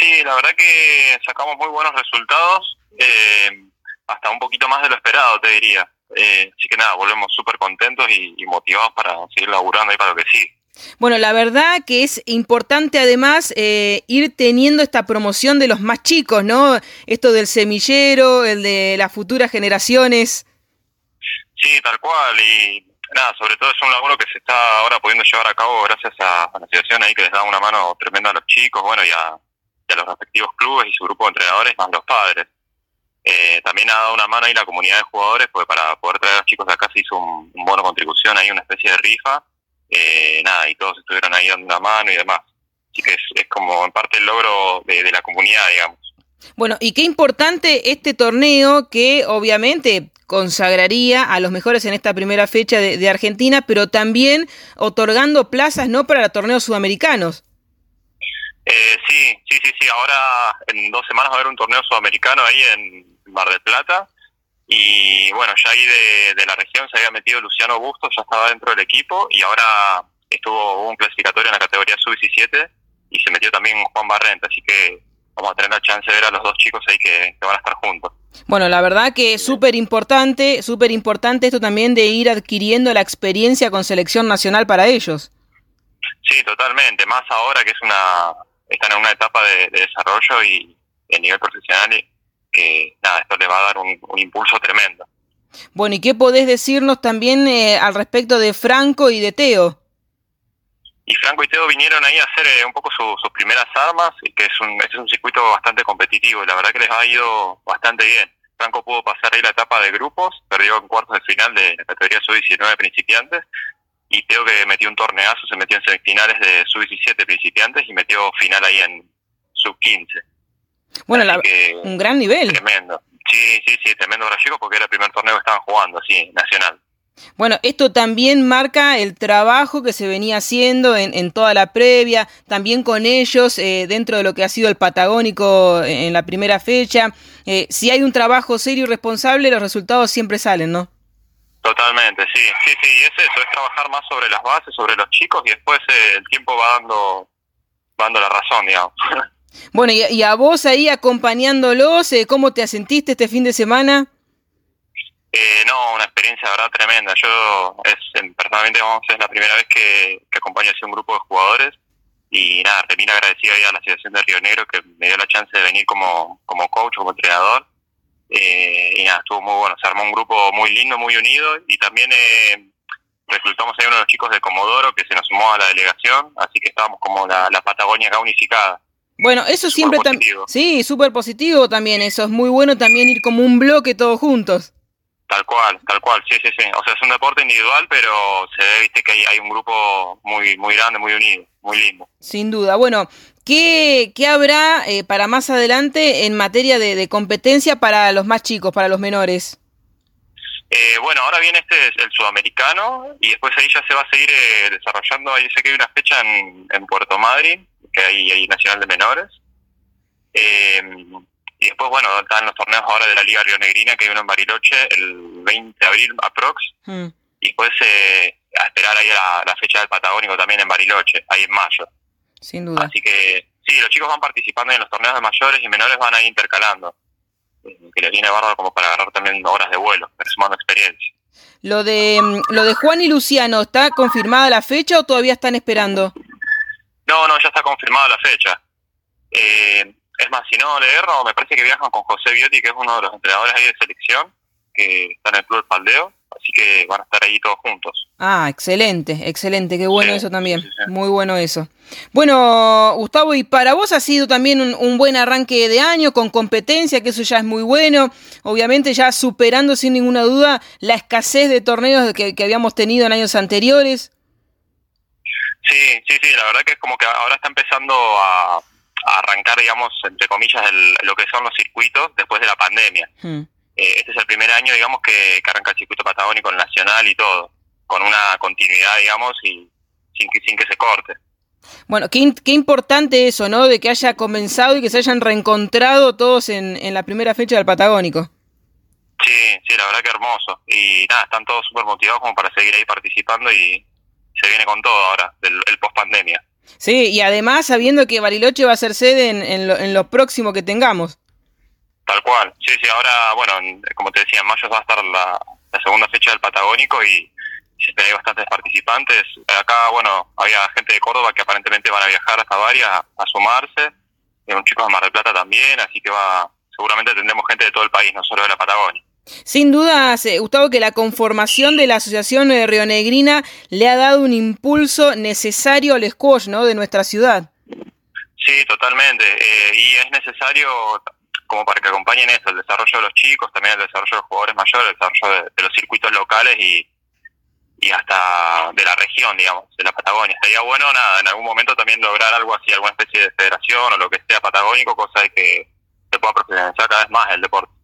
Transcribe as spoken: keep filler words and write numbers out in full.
Sí, la verdad que sacamos muy buenos resultados, eh, hasta un poquito más de lo esperado, te diría. Eh, así que nada, volvemos súper contentos y, y motivados para seguir laburando ahí para lo que sigue. Bueno, la verdad que es importante además eh, ir teniendo esta promoción de los más chicos, ¿no? Esto del semillero, el de las futuras generaciones. Sí, tal cual, y nada, sobre todo es un laburo que se está ahora pudiendo llevar a cabo gracias a, a la asociación ahí que les da una mano tremenda a los chicos, bueno, y a, y a los respectivos clubes y su grupo de entrenadores, más los padres. Eh, también ha dado una mano ahí la comunidad de jugadores, porque para poder traer a los chicos de acá se hizo un, un bono contribución, ahí una especie de rifa, eh, nada, y todos estuvieron ahí dando una mano y demás. Así que es, es como en parte el logro de, de la comunidad, digamos. Bueno, y qué importante este torneo que obviamente consagraría a los mejores en esta primera fecha de, de Argentina, pero también otorgando plazas, ¿no?, para los torneos sudamericanos. Eh, sí, sí, sí, sí, ahora en dos semanas va a haber un torneo sudamericano ahí en Mar del Plata, y bueno, ya ahí de, de la región se había metido Luciano Bustos, ya estaba dentro del equipo, y ahora estuvo hubo un clasificatorio en la categoría sub diecisiete, y se metió también Juan Barrenta, así que vamos a tener la chance de ver a los dos chicos ahí que, que van a estar juntos. Bueno, la verdad que es súper importante, súper importante esto también de ir adquiriendo la experiencia con selección nacional para ellos. Sí, totalmente, más ahora que es una están en una etapa de, de desarrollo y de nivel profesional, y que nada, esto les va a dar un, un impulso tremendo. Bueno, ¿y qué podés decirnos también eh, al respecto de Franco y de Teo? Y Franco y Teo vinieron ahí a hacer eh, un poco su, sus primeras armas, y que es un, este es un circuito bastante competitivo, y la verdad que les ha ido bastante bien. Franco pudo pasar ahí la etapa de grupos, perdió en cuartos de final de la categoría sub diecinueve principiantes, y Teo, que metió un torneazo, se metió en semifinales de sub diecisiete principiantes y metió final ahí en sub quince. Bueno, la, un gran nivel. Tremendo. Sí, sí, sí, tremendo gallego, porque era el primer torneo que estaban jugando, así, nacional. Bueno, esto también marca el trabajo que se venía haciendo en, en toda la previa, también con ellos eh, dentro de lo que ha sido el Patagónico en la primera fecha. Eh, si hay un trabajo serio y responsable, los resultados siempre salen, ¿no? Totalmente, sí, sí, sí, y es eso, es trabajar más sobre las bases, sobre los chicos, y después eh, el tiempo va dando, va dando la razón, digamos. Bueno, y, y a vos ahí acompañándolos, eh, ¿cómo te sentiste este fin de semana? Eh, no, una experiencia de verdad tremenda. Yo, es personalmente, vamos, es la primera vez que, que acompaño así un grupo de jugadores, y nada, termino agradecido ahí a la Asociación de Río Negro, que me dio la chance de venir como, como coach, como entrenador. Eh, y nada, estuvo muy bueno, se armó un grupo muy lindo, muy unido, y también eh, reclutamos ahí uno de los chicos de Comodoro que se nos sumó a la delegación, así que estábamos como la, la Patagonia acá unificada. Bueno, eso super siempre también, sí, súper positivo también, eso es muy bueno también, ir como un bloque todos juntos. Tal cual, tal cual, sí, sí, sí, o sea, es un deporte individual, pero se ve, viste, que hay, hay un grupo muy muy grande, muy unido, muy lindo. Sin duda. Bueno, ¿qué, qué habrá eh, para más adelante en materia de, de competencia para los más chicos, para los menores? Eh, bueno, ahora viene este el sudamericano, y después ahí ya se va a seguir eh, desarrollando. Ahí sé que hay una fecha en, en Puerto Madryn, que hay, hay Nacional de Menores. Eh, y después, bueno, están los torneos ahora de la Liga Rionegrina, que hay uno en Bariloche el veinte de abril aprox. Hmm. Y después eh, a esperar ahí a la, la fecha del Patagónico también en Bariloche, ahí en mayo. Sin duda. Así que sí, los chicos van participando en los torneos de mayores, y menores van ahí intercalando, que les viene bárbaro como para agarrar también horas de vuelo, pero sumando experiencia. Lo de lo de Juan y Luciano, ¿está confirmada la fecha o todavía están esperando? No, no, ya está confirmada la fecha. Eh, es más, si no le erro, me parece que viajan con José Biotti, que es uno de los entrenadores ahí de selección, que está en el Club del Faldeo, así que van a estar ahí todos juntos. Ah, excelente, excelente, qué bueno, sí, eso también, sí, sí. Muy bueno eso. Bueno, Gustavo, y para vos ha sido también un, un buen arranque de año, con competencia, que eso ya es muy bueno, obviamente ya superando sin ninguna duda la escasez de torneos que, que habíamos tenido en años anteriores. Sí, sí, sí, la verdad que es como que ahora está empezando a, a arrancar, digamos, entre comillas, el, lo que son los circuitos después de la pandemia. Hmm. Eh, este es el primer año, digamos, que, que arranca el circuito patagónico nacional y todo, con una continuidad, digamos, y sin que sin que se corte. Bueno, qué, qué importante eso, ¿no? De que haya comenzado y que se hayan reencontrado todos en, en la primera fecha del Patagónico. Sí, sí, la verdad que hermoso. Y nada, están todos súper motivados como para seguir ahí participando, y se viene con todo ahora, el, el post-pandemia. Sí, y además sabiendo que Bariloche va a ser sede en, en, lo, en lo próximo que tengamos. Tal cual, sí, sí, ahora, bueno, como te decía, en mayo va a estar la, la segunda fecha del Patagónico y siempre hay bastantes participantes. Acá, bueno, había gente de Córdoba que aparentemente van a viajar hasta Bari a, a sumarse, y un chico de Mar del Plata también, así que va, seguramente tendremos gente de todo el país, no solo de la Patagonia. Sin dudas, eh, Gustavo, que la conformación de la Asociación de Rionegrina le ha dado un impulso necesario al squash, ¿no?, de nuestra ciudad. Sí, totalmente, eh, y es necesario como para que acompañen esto, el desarrollo de los chicos, también el desarrollo de los jugadores mayores, el desarrollo de, de los circuitos locales y, y hasta de la región, digamos, de la Patagonia. Sería bueno, nada, en algún momento también lograr algo así, alguna especie de federación o lo que sea patagónico, cosa de que se pueda profesionalizar cada vez más el deporte.